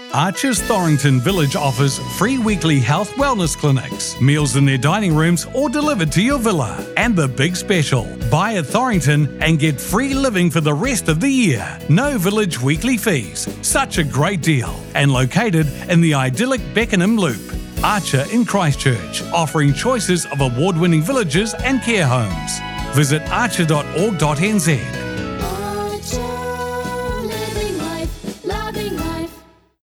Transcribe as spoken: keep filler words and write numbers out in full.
Archer's Thorrington Village offers free weekly health wellness clinics, meals in their dining rooms or delivered to your villa. And the big special, buy at Thorrington and get free living for the rest of the year. No village weekly fees. Such a great deal. And located in the idyllic Beckenham Loop. Archer in Christchurch, offering choices of award-winning villages and care homes. Visit archer dot org dot n z.